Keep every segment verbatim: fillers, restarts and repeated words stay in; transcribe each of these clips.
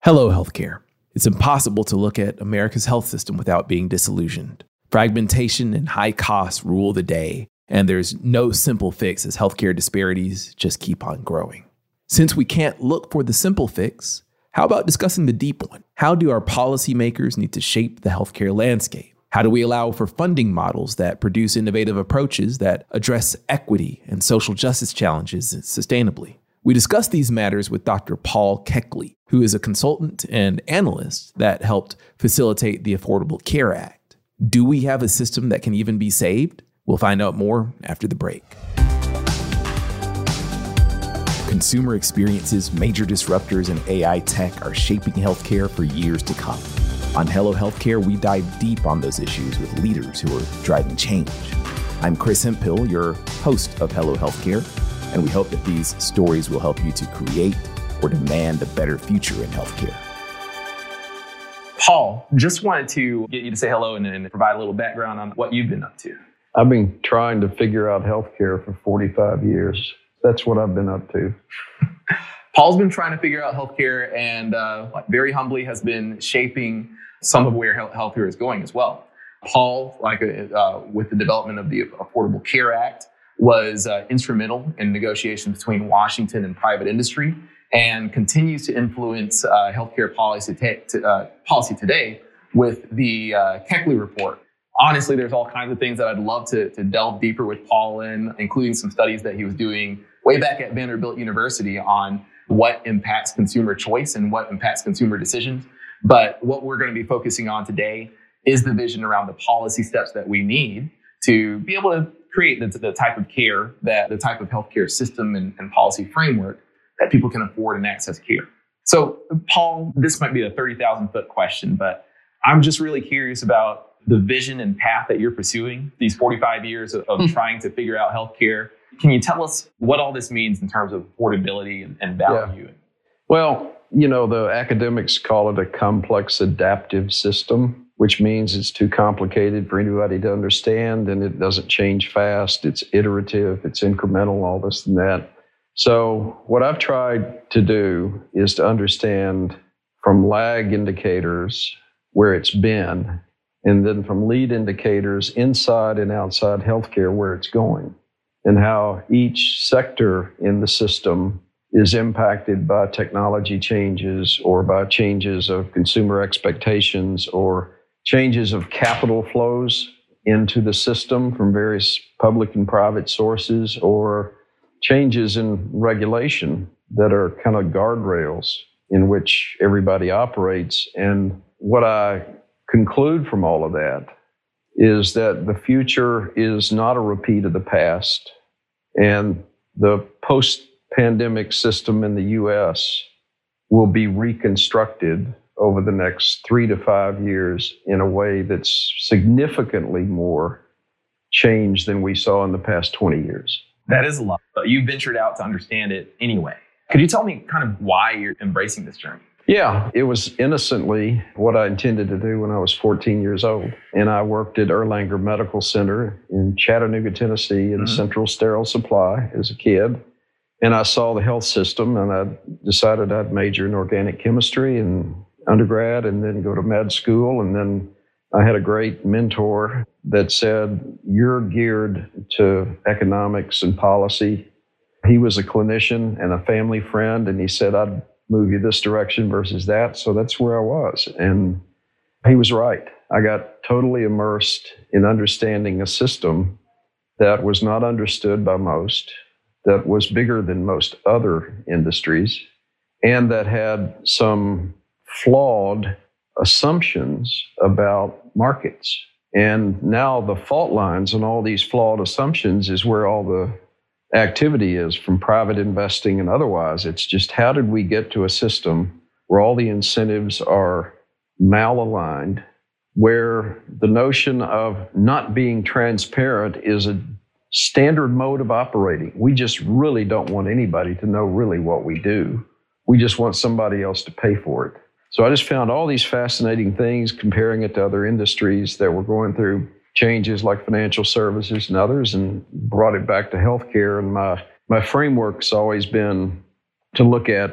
Hello, healthcare. It's impossible to look at America's health system without being disillusioned. Fragmentation and high costs rule the day, and there's no simple fix as healthcare disparities just keep on growing. Since we can't look for the simple fix, how about discussing the deep one? How do our policymakers need to shape the healthcare landscape? How do we allow for funding models that produce innovative approaches that address equity and social justice challenges sustainably? We discussed these matters with Doctor Paul Keckley, who is a consultant and analyst that helped facilitate the Affordable Care Act. Do we have a system that can even be saved? We'll find out more after the break. Consumer experiences, major disruptors, and A I tech are shaping healthcare for years to come. On Hello Healthcare, we dive deep on those issues with leaders who are driving change. I'm Chris Hemphill, your host of Hello Healthcare, and we hope that these stories will help you to create or demand a better future in healthcare. Paul, just wanted to get you to say hello and, and provide a little background on what you've been up to. I've been trying to figure out healthcare for forty-five years. That's what I've been up to. Paul's been trying to figure out healthcare and uh, very humbly has been shaping some of where healthcare is going as well. Paul, like uh, with the development of the Affordable Care Act, was uh, instrumental in negotiations between Washington and private industry and continues to influence uh, healthcare policy, t- to, uh, policy today with the uh, Keckley report. Honestly, there's all kinds of things that I'd love to, to delve deeper with Paul in, including some studies that he was doing way back at Vanderbilt University on what impacts consumer choice and what impacts consumer decisions. But what we're going to be focusing on today is the vision around the policy steps that we need to be able to create the, the type of care, that the type of healthcare system and, and policy framework that people can afford and access care. So, Paul, this might be a thirty thousand foot question, but I'm just really curious about the vision and path that you're pursuing, these forty-five years of, of trying to figure out healthcare. Can you tell us what all this means in terms of affordability and, and value? Yeah. Well, you know, the academics call it a complex adaptive system, which means it's too complicated for anybody to understand and it doesn't change fast. It's iterative, it's incremental, all this and that. So what I've tried to do is to understand from lag indicators where it's been, and then from lead indicators inside and outside healthcare where it's going, and how each sector in the system is impacted by technology changes or by changes of consumer expectations or changes of capital flows into the system from various public and private sources, or changes in regulation that are kind of guardrails in which everybody operates. And what I conclude from all of that is that the future is not a repeat of the past, and the post-pandemic system in the U S will be reconstructed over the next three to five years in a way that's significantly more change than we saw in the past twenty years. That is a lot, but you ventured out to understand it anyway. Could you tell me kind of why you're embracing this journey? Yeah, it was innocently what I intended to do when I was fourteen years old. And I worked at Erlanger Medical Center in Chattanooga, Tennessee, in mm-hmm. Central Sterile Supply as a kid. And I saw the health system, and I decided I'd major in organic chemistry in undergrad and then go to med school. And then I had a great mentor that said, "You're geared to economics and policy." He was a clinician and a family friend, and he said, "I'd move you this direction versus that." So that's where I was. And he was right. I got totally immersed in understanding a system that was not understood by most, that was bigger than most other industries, and that had some flawed assumptions about markets. And now the fault lines and all these flawed assumptions is where all the activity is, from private investing and otherwise. It's just, how did we get to a system where all the incentives are malaligned, where the notion of not being transparent is a standard mode of operating? We just really don't want anybody to know really what we do. We just want somebody else to pay for it. So I just found all these fascinating things, comparing it to other industries that were going through changes like financial services and others, and brought it back to healthcare. And my, my framework's always been to look at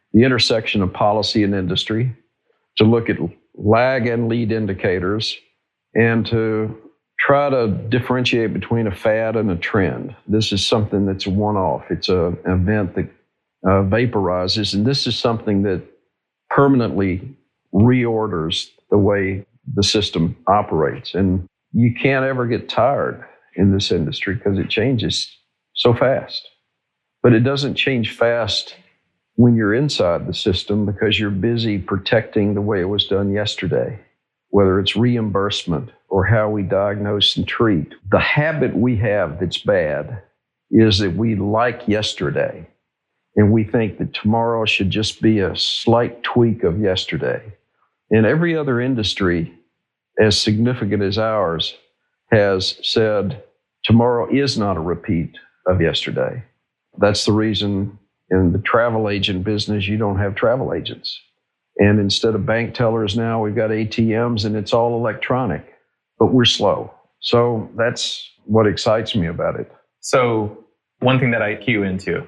the intersection of policy and industry, to look at lag and lead indicators, and to try to differentiate between a fad and a trend. This is something that's a one-off. It's a, an event that uh, vaporizes, and this is something that permanently reorders the way the system operates. And you can't ever get tired in this industry because it changes so fast. But it doesn't change fast when you're inside the system because you're busy protecting the way it was done yesterday, whether it's reimbursement or how we diagnose and treat. The habit we have that's bad is that we like yesterday, and we think that tomorrow should just be a slight tweak of yesterday. And every other industry, as significant as ours, has said tomorrow is not a repeat of yesterday. That's the reason in the travel agent business, you don't have travel agents. And instead of bank tellers now, we've got A T Ms and it's all electronic, but we're slow. So that's what excites me about it. So one thing that I cue into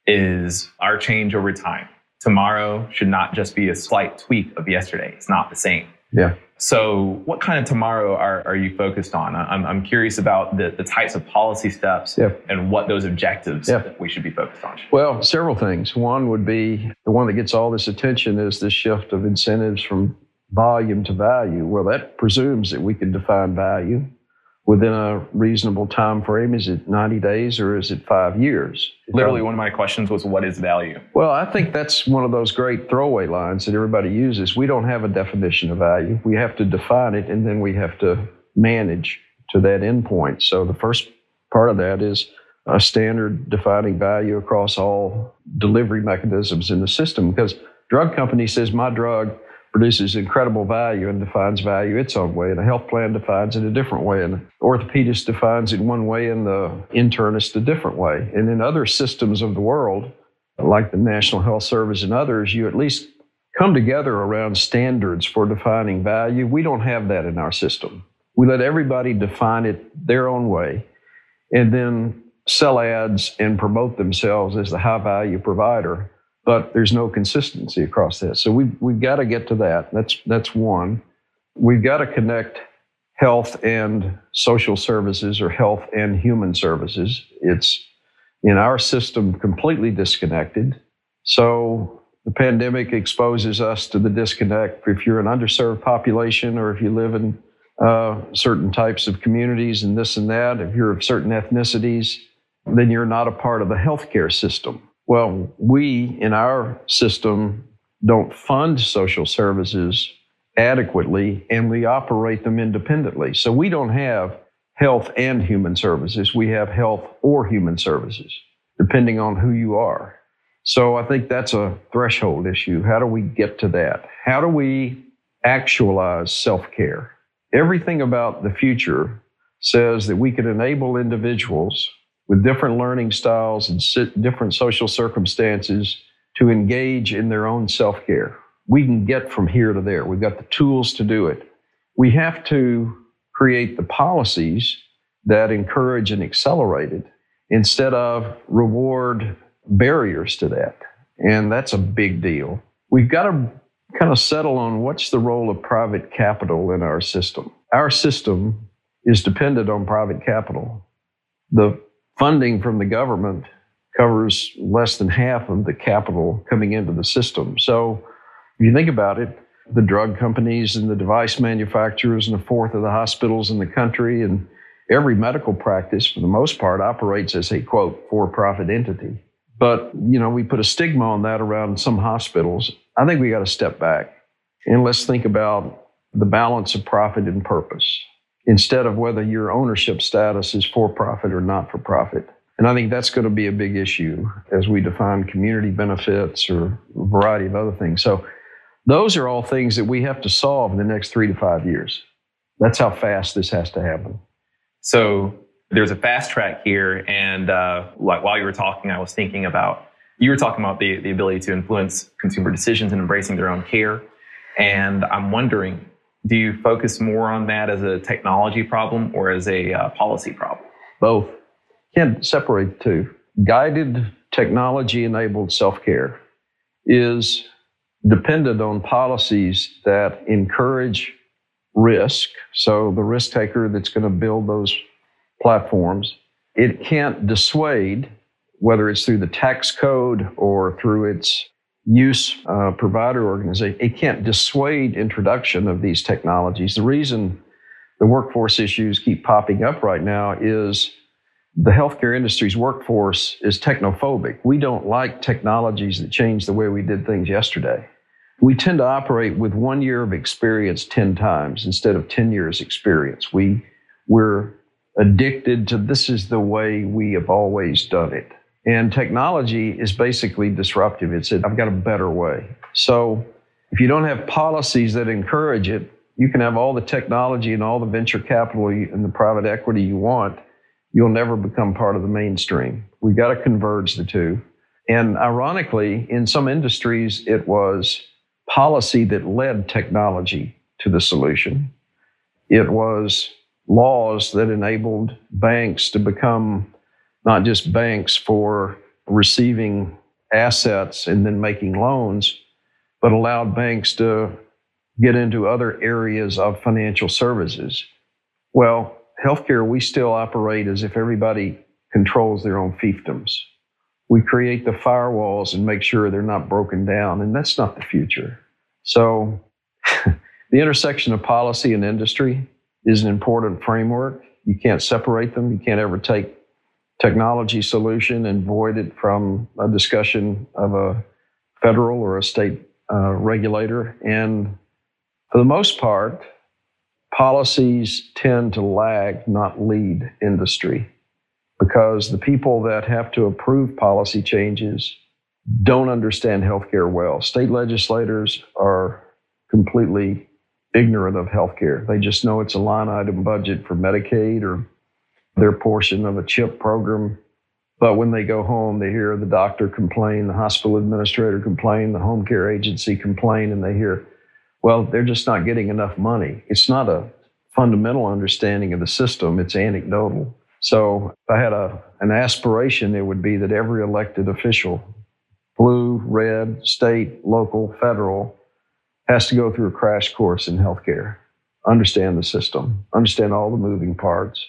is our change over time. Tomorrow should not just be a slight tweak of yesterday. It's not the same. Yeah. So what kind of tomorrow are, are you focused on? I'm, I'm curious about the, the types of policy steps yeah. and what those objectives yeah. that we should be focused on. Well, several things. One would be the one that gets all this attention is the shift of incentives from volume to value. Well, that presumes that we can define value within a reasonable time frame. Is it ninety days or is it five years? Literally, one of my questions was, what is value? Well, I think that's one of those great throwaway lines that everybody uses. We don't have a definition of value. We have to define it, and then we have to manage to that endpoint. So the first part of that is a standard defining value across all delivery mechanisms in the system, because drug company says my drug produces incredible value and defines value its own way, and a health plan defines it a different way, and the orthopedist defines it one way, and the internist a different way. And in other systems of the world, like the National Health Service and others, you at least come together around standards for defining value. We don't have that in our system. We let everybody define it their own way, and then sell ads and promote themselves as the high-value provider. But there's no consistency across that. So we've, we've got to get to that. That's, that's one. We've got to connect health and social services, or health and human services. It's in our system completely disconnected. So the pandemic exposes us to the disconnect. If you're an underserved population, or if you live in uh, certain types of communities and this and that, if you're of certain ethnicities, then you're not a part of the healthcare system. Well, we in our system don't fund social services adequately, and we operate them independently. So we don't have health and human services. We have health or human services, depending on who you are. So I think that's a threshold issue. How do we get to that? How do we actualize self-care? Everything about the future says that we can enable individuals with different learning styles and different social circumstances to engage in their own self-care. We can get from here to there. We've got the tools to do it. We have to create the policies that encourage and accelerate it instead of reward barriers to that. And that's a big deal. We've got to kind of settle on what's the role of private capital in our system. Our system is dependent on private capital. The funding from the government covers less than half of the capital coming into the system. So if you think about it, the drug companies and the device manufacturers and a fourth of the hospitals in the country and every medical practice, for the most part, operates as a, quote, for-profit entity. But, you know, we put a stigma on that around some hospitals. I think we got to step back and let's think about the balance of profit and purpose, instead of whether your ownership status is for-profit or not-for-profit. And I think that's going to be a big issue as we define community benefits or a variety of other things. So those are all things that we have to solve in the next three to five years. That's how fast this has to happen. So there's a fast track here. And uh, like while you were talking, I was thinking about, you were talking about the, the ability to influence consumer decisions and embracing their own care. And I'm wondering, do you focus more on that as a technology problem or as a uh, policy problem? Both. Can't separate the two. Guided technology-enabled self-care is dependent on policies that encourage risk. So the risk taker that's going to build those platforms, it can't dissuade, whether it's through the tax code or through its use uh, provider organization, it can't dissuade introduction of these technologies. The reason the workforce issues keep popping up right now is the healthcare industry's workforce is technophobic. We don't like technologies that change the way we did things yesterday. We tend to operate with one year of experience ten times instead of ten years experience. We, we're addicted to this is the way we have always done it. And technology is basically disruptive. It's, I've got a better way. So if you don't have policies that encourage it, you can have all the technology and all the venture capital and the private equity you want. You'll never become part of the mainstream. We've got to converge the two. And ironically, in some industries, it was policy that led technology to the solution. It was laws that enabled banks to become not just banks for receiving assets and then making loans, but allowed banks to get into other areas of financial services. Well, healthcare, we still operate as if everybody controls their own fiefdoms. We create the firewalls and make sure they're not broken down, and that's not the future. So the intersection of policy and industry is an important framework. You can't separate them. You can't ever take technology solution and void it from a discussion of a federal or a state uh, regulator. And for the most part, policies tend to lag, not lead industry, because the people that have to approve policy changes don't understand healthcare well. State legislators are completely ignorant of healthcare. They just know it's a line item budget for Medicaid or their portion of a CHIP program. But when they go home, they hear the doctor complain, the hospital administrator complain, the home care agency complain, and they hear, well, they're just not getting enough money. It's not a fundamental understanding of the system, it's anecdotal. So if I had a, an aspiration, it would be that every elected official, blue, red, state, local, federal, has to go through a crash course in healthcare, understand the system, understand all the moving parts,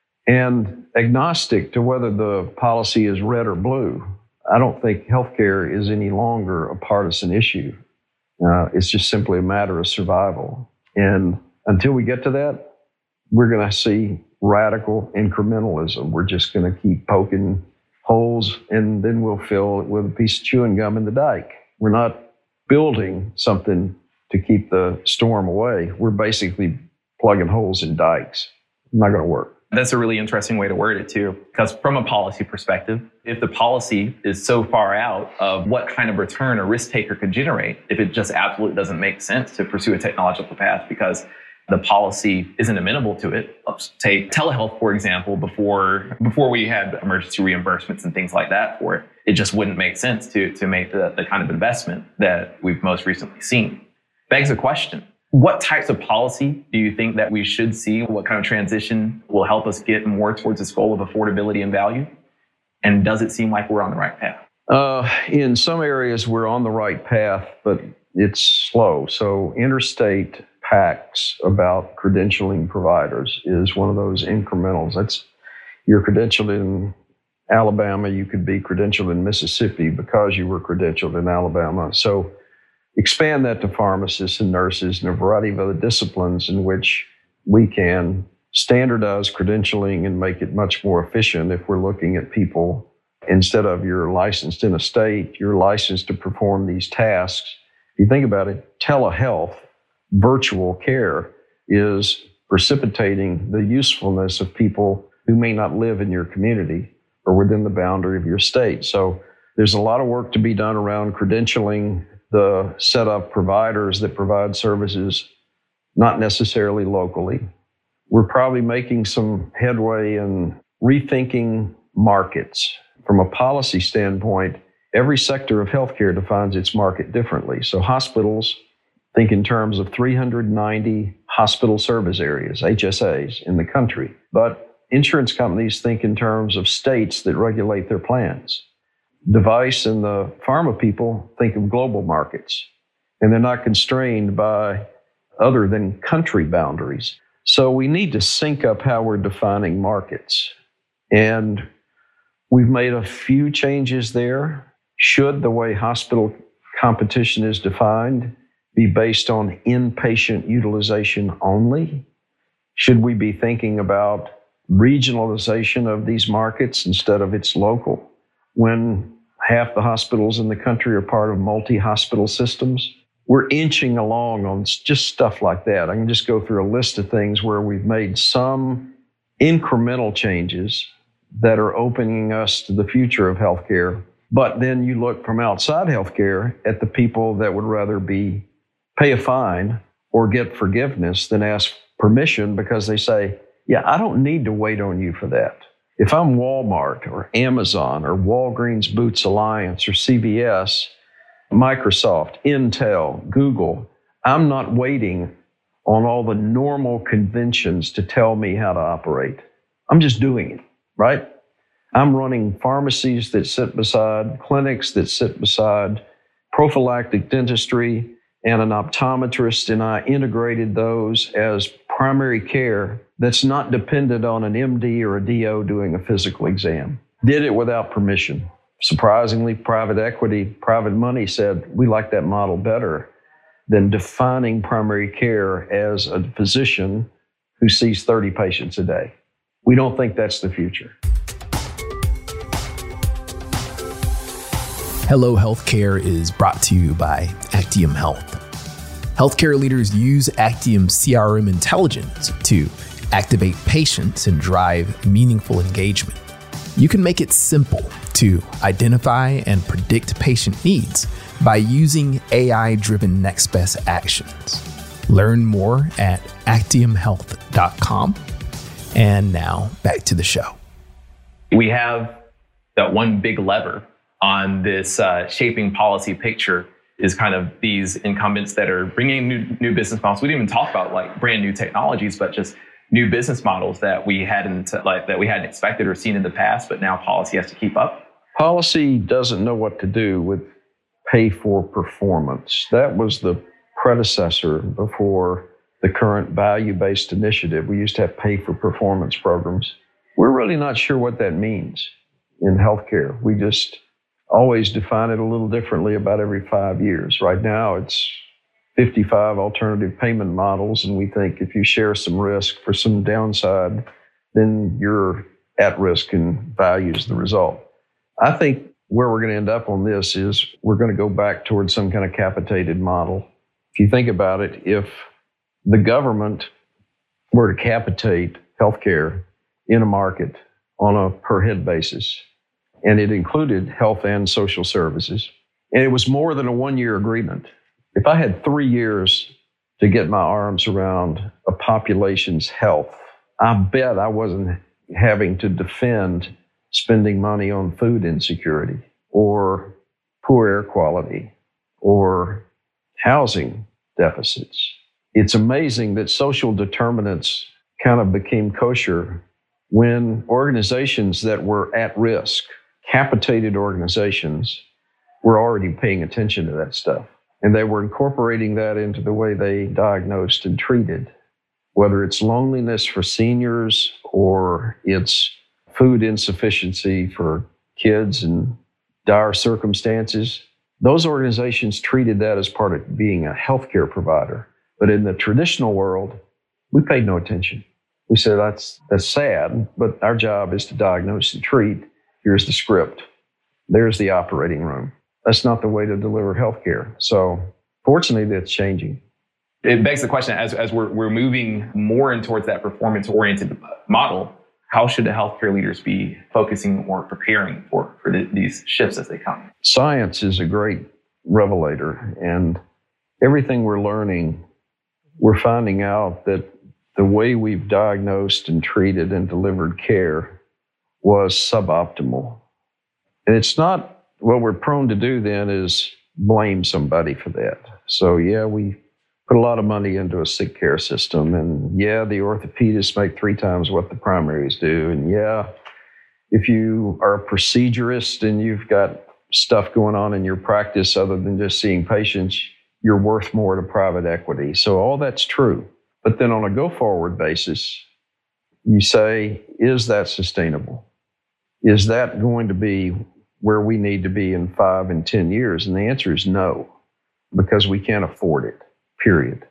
and agnostic to whether the policy is red or blue. I don't think healthcare is any longer a partisan issue. Uh, it's just simply a matter of survival. And until we get to that, we're going to see radical incrementalism. We're just going to keep poking holes, and then we'll fill it with a piece of chewing gum in the dike. We're not building something to keep the storm away. We're basically plugging holes in dikes. Not going to work. That's a really interesting way to word it too, because from a policy perspective, if the policy is so far out of what kind of return a risk taker could generate, if it just absolutely doesn't make sense to pursue a technological path because the policy isn't amenable to it. Let's take telehealth, for example, before before we had emergency reimbursements and things like that for it, it just wouldn't make sense to, to make the, the kind of investment that we've most recently seen. Begs the question. What types of policy do you think that we should see? What kind of transition will help us get more towards this goal of affordability and value? And does it seem like we're on the right path? Uh, in some areas, we're on the right path, but it's slow. So interstate pacts about credentialing providers is one of those incrementals. That's, you're credentialed in Alabama, you could be credentialed in Mississippi because you were credentialed in Alabama. So expand that to pharmacists and nurses and a variety of other disciplines in which we can standardize credentialing and make it much more efficient. If we're looking at people, instead of you're licensed in a state, you're licensed to perform these tasks. If you think about it, telehealth, virtual care is precipitating the usefulness of people who may not live in your community or within the boundary of your state. So there's a lot of work to be done around credentialing the set of providers that provide services, not necessarily locally. We're probably making some headway in rethinking markets. From a policy standpoint, every sector of healthcare defines its market differently. So hospitals think in terms of three hundred ninety hospital service areas, H S As, in the country. But insurance companies think in terms of states that regulate their plans. device and the pharma people think of global markets, and they're not constrained by other than country boundaries. So we need to sync up how we're defining markets. And we've made a few changes there. Should the way hospital competition is defined be based on inpatient utilization only? Should we be thinking about regionalization of these markets instead of it's local, when half the hospitals in the country are part of multi-hospital systems? We're inching along on just stuff like that. I can just go through a list of things where we've made some incremental changes that are opening us to the future of healthcare. But then you look from outside healthcare at the people that would rather be pay a fine or get forgiveness than ask permission, because they say, yeah, I don't need to wait on you for that. If I'm Walmart or Amazon or Walgreens Boots Alliance or C V S, Microsoft, Intel, Google, I'm not waiting on all the normal conventions to tell me how to operate. I'm just doing it, right? I'm running pharmacies that sit beside clinics that sit beside prophylactic dentistry and an optometrist, and I integrated those as primary care that's not dependent on an M D or a D O doing a physical exam. Did it without permission. Surprisingly, private equity, private money said, we like that model better than defining primary care as a physician who sees thirty patients a day. We don't think that's the future. Hello Healthcare is brought to you by Actium Health. Healthcare leaders use Actium C R M intelligence to activate patients and drive meaningful engagement. You can make it simple to identify and predict patient needs by using A I-driven next best actions. Learn more at actium health dot com. And now back to the show. We have that one big lever on this uh, shaping policy picture is kind of these incumbents that are bringing new new business models. We didn't even talk about like brand new technologies, but just new business models that we hadn't like that we hadn't expected or seen in the past, but now policy has to keep up. Policy doesn't know what to do with pay for performance. That was the predecessor before the current value-based initiative. We used to have pay for performance programs. We're really not sure what that means in healthcare. We just always define it a little differently about every five years. Right now, it's fifty-five alternative payment models, and we think if you share some risk for some downside, then you're at risk and values the result. I think where we're going to end up on this is we're going to go back towards some kind of capitated model. If you think about it, if the government were to capitate healthcare in a market on a per head basis, and it included health and social services, and it was more than a one-year agreement. If I had three years to get my arms around a population's health, I bet I wasn't having to defend spending money on food insecurity or poor air quality or housing deficits. It's amazing that social determinants kind of became kosher when organizations that were at risk, capitated organizations, were already paying attention to that stuff. And they were incorporating that into the way they diagnosed and treated, whether it's loneliness for seniors or it's food insufficiency for kids in dire circumstances. Those organizations treated that as part of being a healthcare provider. But in the traditional world, we paid no attention. We said, that's, that's sad, but our job is to diagnose and treat. Here's the script. There's the operating room. That's not the way to deliver healthcare. So fortunately, that's changing. It begs the question, as, as we're, we're moving more in towards that performance-oriented model, how should the healthcare leaders be focusing or preparing for, for the, these shifts as they come? Science is a great revelator, and everything we're learning, we're finding out that the way we've diagnosed and treated and delivered care was suboptimal. And it's not, what we're prone to do then is blame somebody for that. So yeah, we put a lot of money into a sick care system, and yeah, the orthopedists make three times what the primaries do. And yeah, if you are a procedurist and you've got stuff going on in your practice other than just seeing patients, you're worth more to private equity. So all that's true. But then on a go-forward basis, you say, is that sustainable? Is that going to be where we need to be in five and ten years? And the answer is no, because we can't afford it, period.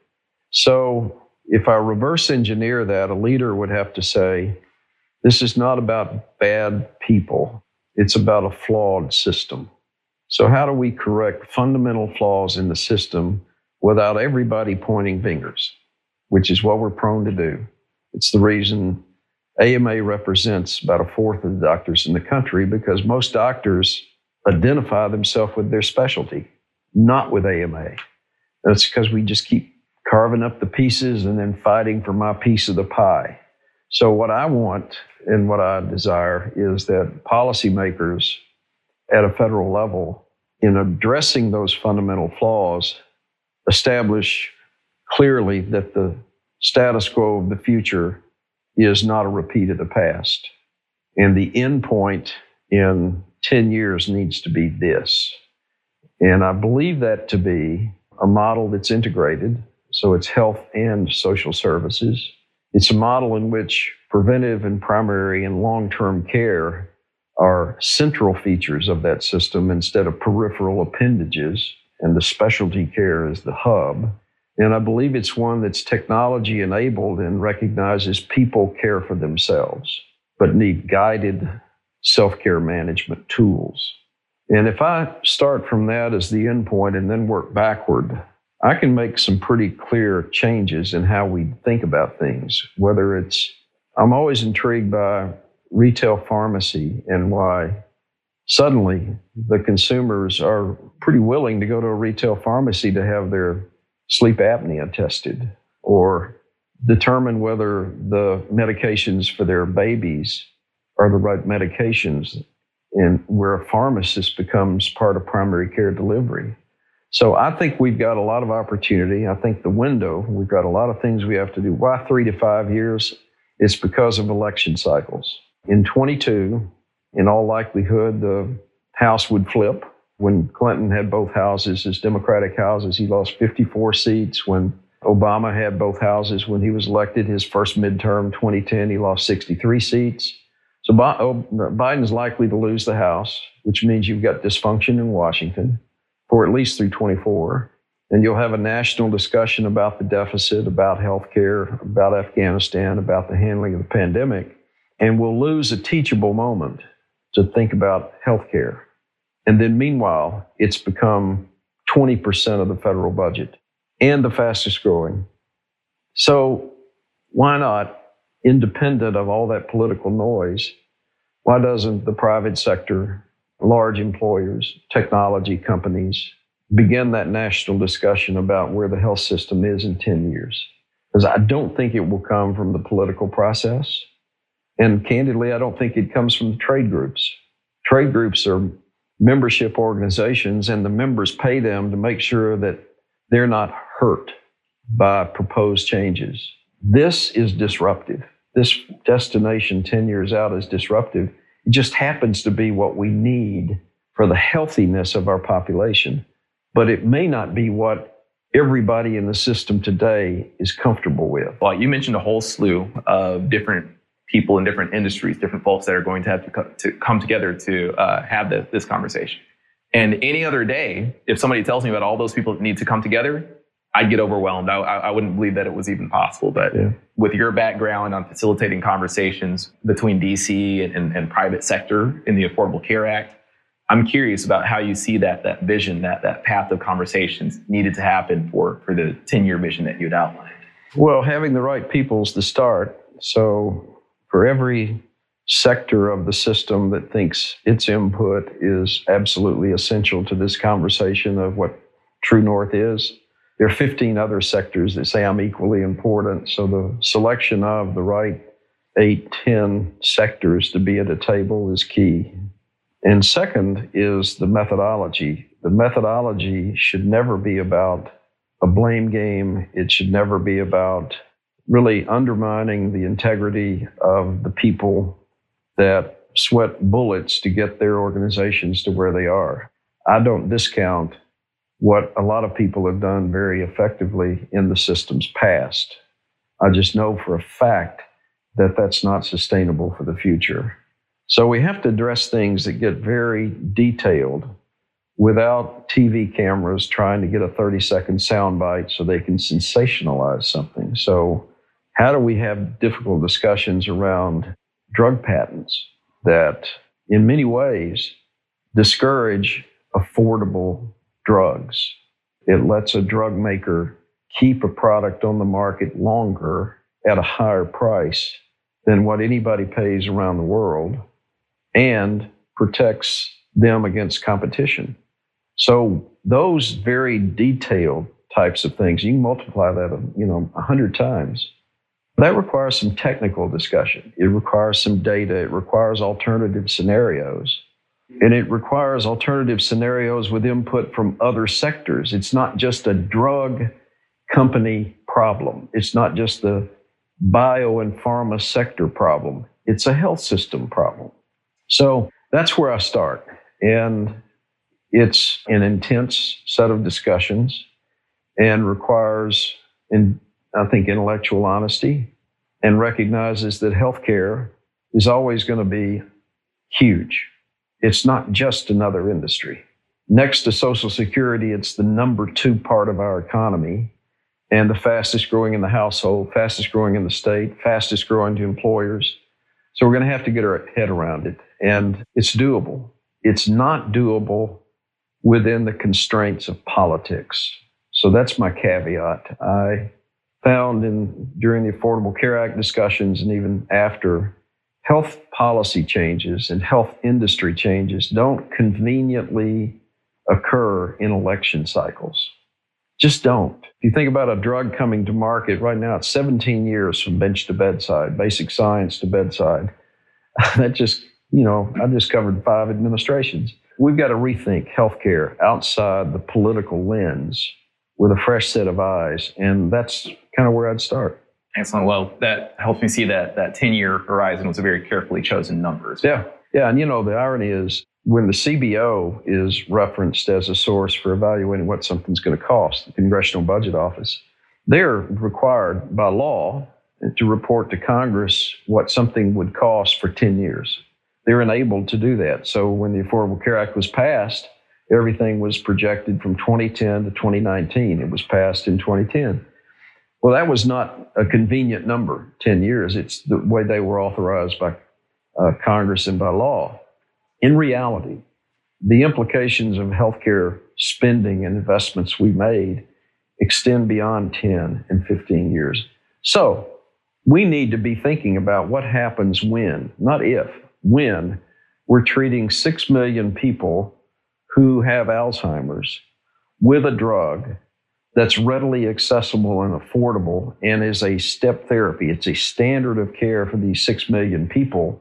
So if I reverse engineer that, a leader would have to say, this is not about bad people. It's about a flawed system. So how do we correct fundamental flaws in the system without everybody pointing fingers, which is what we're prone to do? It's the reason A M A represents about a fourth of the doctors in the country, because most doctors identify themselves with their specialty, not with A M A. That's because we just keep carving up the pieces and then fighting for my piece of the pie. So what I want and what I desire is that policymakers at a federal level, in addressing those fundamental flaws, establish clearly that the status quo of the future is not a repeat of the past. And the end point in ten years needs to be this. And I believe that to be a model that's integrated, so it's health and social services. It's a model in which preventive and primary and long-term care are central features of that system instead of peripheral appendages, and the specialty care is the hub. And I believe it's one that's technology enabled and recognizes people care for themselves, but need guided self-care management tools. And if I start from that as the endpoint and then work backward, I can make some pretty clear changes in how we think about things, whether it's, I'm always intrigued by retail pharmacy and why suddenly the consumers are pretty willing to go to a retail pharmacy to have their sleep apnea tested or determine whether the medications for their babies are the right medications, and where a pharmacist becomes part of primary care delivery. So I think we've got a lot of opportunity. I think the window, we've got a lot of things we have to do. Why three to five years? It's because of election cycles. In twenty-two, in all likelihood, the House would flip. When Clinton had both houses as Democratic houses, he lost fifty-four seats. When Obama had both houses, when he was elected his first midterm, twenty ten, he lost sixty-three seats. So Biden's likely to lose the House, which means you've got dysfunction in Washington for at least through twenty-four. And you'll have a national discussion about the deficit, about healthcare, about Afghanistan, about the handling of the pandemic. And we'll lose a teachable moment to think about healthcare. And then meanwhile, it's become twenty percent of the federal budget and the fastest growing. So why not, independent of all that political noise, why doesn't the private sector, large employers, technology companies, begin that national discussion about where the health system is in ten years? Because I don't think it will come from the political process. And candidly, I don't think it comes from the trade groups. Trade groups are membership organizations, and the members pay them to make sure that they're not hurt by proposed changes. This is disruptive. This destination ten years out is disruptive. It just happens to be what we need for the healthiness of our population. But it may not be what everybody in the system today is comfortable with. Well, you mentioned a whole slew of different people in different industries, different folks that are going to have to, co- to come together to uh, have the, this conversation. And any other day, if somebody tells me about all those people that need to come together, I'd get overwhelmed. I, I wouldn't believe that it was even possible. But yeah. With your background on facilitating conversations between D C and, and, and private sector in the Affordable Care Act, I'm curious about how you see that that vision, that that path of conversations needed to happen for, for the ten-year vision that you'd outlined. Well, having the right people is the start. So for every sector of the system that thinks its input is absolutely essential to this conversation of what True North is, there are fifteen other sectors that say I'm equally important. So the selection of the right eight, ten sectors to be at a table is key. And second is the methodology. The methodology should never be about a blame game. It should never be about really undermining the integrity of the people that sweat bullets to get their organizations to where they are. I don't discount what a lot of people have done very effectively in the system's past. I just know for a fact that that's not sustainable for the future. So we have to address things that get very detailed without T V cameras trying to get a thirty second soundbite so they can sensationalize something. So how do we have difficult discussions around drug patents that in many ways discourage affordable drugs? It lets a drug maker keep a product on the market longer at a higher price than what anybody pays around the world and protects them against competition. So those very detailed types of things, you can multiply that, you know, a hundred times. That requires some technical discussion. It requires some data. It requires alternative scenarios. And it requires alternative scenarios with input from other sectors. It's not just a drug company problem. It's not just the bio and pharma sector problem. It's a health system problem. So that's where I start. And it's an intense set of discussions and requires, in, I think, intellectual honesty, and recognizes that healthcare is always going to be huge. It's not just another industry. Next to Social Security, it's the number two part of our economy and the fastest growing in the household, fastest growing in the state, fastest growing to employers. So we're going to have to get our head around it. And it's doable. It's not doable within the constraints of politics. So that's my caveat. I found in during the Affordable Care Act discussions and even after, health policy changes and health industry changes don't conveniently occur in election cycles. Just don't. If you think about a drug coming to market right now, it's seventeen years from bench to bedside, basic science to bedside. That just, you know, I just covered five administrations. We've got to rethink healthcare outside the political lens with a fresh set of eyes. And that's kind of where I'd start. Excellent. Well, that helps me see that that ten-year horizon was a very carefully chosen number. Yeah. Yeah. And, you know, the irony is when the C B O is referenced as a source for evaluating what something's going to cost, the Congressional Budget Office, they're required by law to report to Congress what something would cost for ten years. They're enabled to do that. So when the Affordable Care Act was passed, everything was projected from twenty ten to twenty nineteen. It was passed in twenty ten. Well, that was not a convenient number, ten years. It's the way they were authorized by uh, Congress and by law. In reality, the implications of healthcare spending and investments we made extend beyond ten and fifteen years. So we need to be thinking about what happens when, not if, when we're treating six million people who have Alzheimer's with a drug that's readily accessible and affordable and is a step therapy. It's a standard of care for these six million people.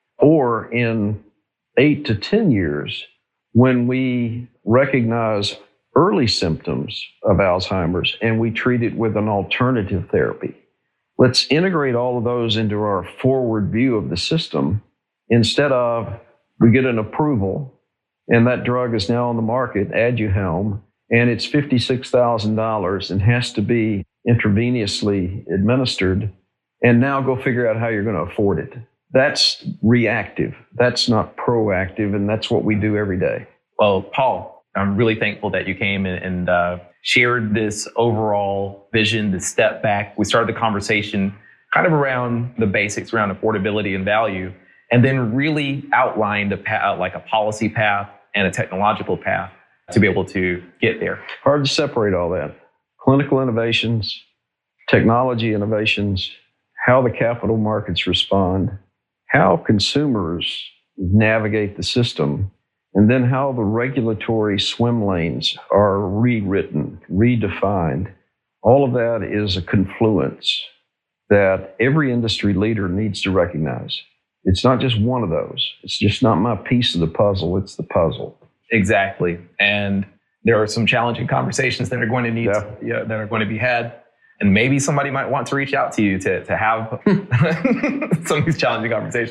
Or in eight to ten years, when we recognize early symptoms of Alzheimer's and we treat it with an alternative therapy. Let's integrate all of those into our forward view of the system instead of we get an approval and that drug is now on the market, Aduhelm, and it's fifty-six thousand dollars and has to be intravenously administered, and now go figure out how you're going to afford it. That's reactive. That's not proactive, and that's what we do every day. Well, Paul, I'm really thankful that you came and, and uh, shared this overall vision, this step back. We started the conversation kind of around the basics, around affordability and value, and then really outlined a path, like a policy path and a technological path to be able to get there. Hard to separate all that. Clinical innovations, technology innovations, how the capital markets respond, how consumers navigate the system, and then how the regulatory swim lanes are rewritten, redefined. All of that is a confluence that every industry leader needs to recognize. It's not just one of those. It's just not my piece of the puzzle. It's the puzzle. Exactly. And there are some challenging conversations that are going to need yeah. to, yeah, that are going to be had. And maybe somebody might want to reach out to you to, to have some of these challenging conversations.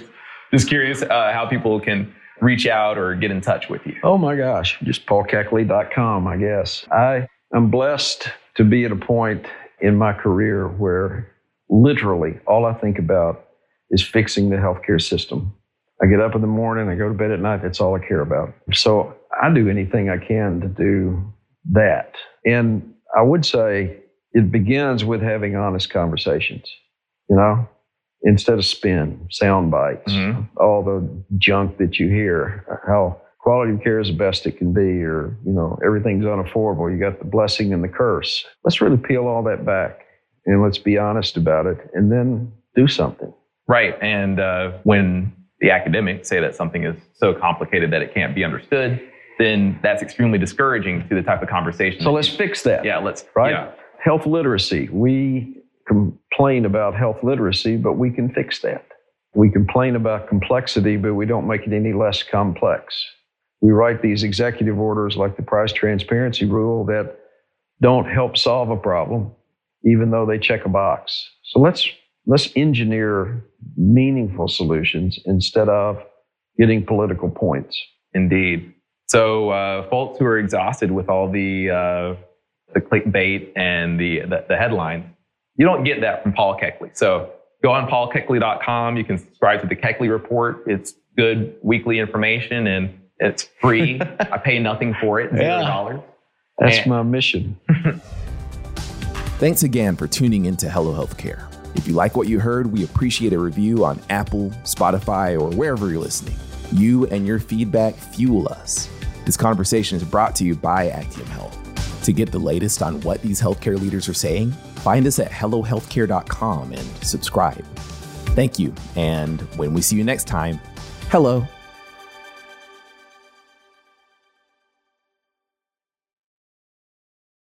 Just curious uh, how people can reach out or get in touch with you. Oh my gosh, just paul keckley dot com, I guess. I am blessed to be at a point in my career where literally all I think about is fixing the healthcare system. I get up in the morning, I go to bed at night, that's all I care about. So I do anything I can to do that. And I would say it begins with having honest conversations, you know, instead of spin, sound bites, mm-hmm. all the junk that you hear, how quality of care is the best it can be, or, you know, everything's unaffordable. You got the blessing and the curse. Let's really peel all that back and let's be honest about it and then do something. Right. And uh, when the academics say that something is so complicated that it can't be understood, then that's extremely discouraging to the type of conversation. So let's fix that. Yeah, let's, right? Yeah. Health literacy. We complain about health literacy, but we can fix that. We complain about complexity, but we don't make it any less complex. We write these executive orders like the price transparency rule that don't help solve a problem, even though they check a box. So let's let's engineer meaningful solutions instead of getting political points. Indeed. So uh, folks who are exhausted with all the uh, the clickbait and the, the the headlines, you don't get that from Paul Keckley. So go on paul keckley dot com. You can subscribe to the Keckley Report. It's good weekly information and it's free. I pay nothing for it. Zero yeah. dollars. That's and- my mission. Thanks again for tuning into Hello Healthcare. If you like what you heard, we appreciate a review on Apple, Spotify, or wherever you're listening. You and your feedback fuel us. This conversation is brought to you by Actium Health. To get the latest on what these healthcare leaders are saying, find us at hello healthcare dot com and subscribe. Thank you. And when we see you next time, hello.